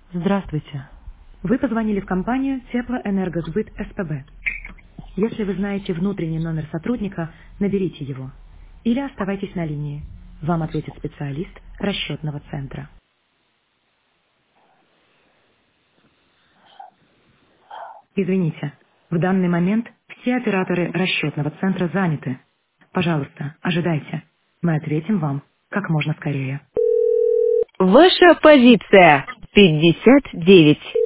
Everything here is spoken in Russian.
Здравствуйте. Вы позвонили в компанию Теплоэнергосбыт СПБ. Если вы знаете внутренний номер сотрудника, наберите его. Или оставайтесь на линии. Вам ответит специалист расчетного центра. Извините, в данный момент все операторы расчетного центра заняты. Пожалуйста, ожидайте. Мы ответим вам как можно скорее. Ваша позиция 59.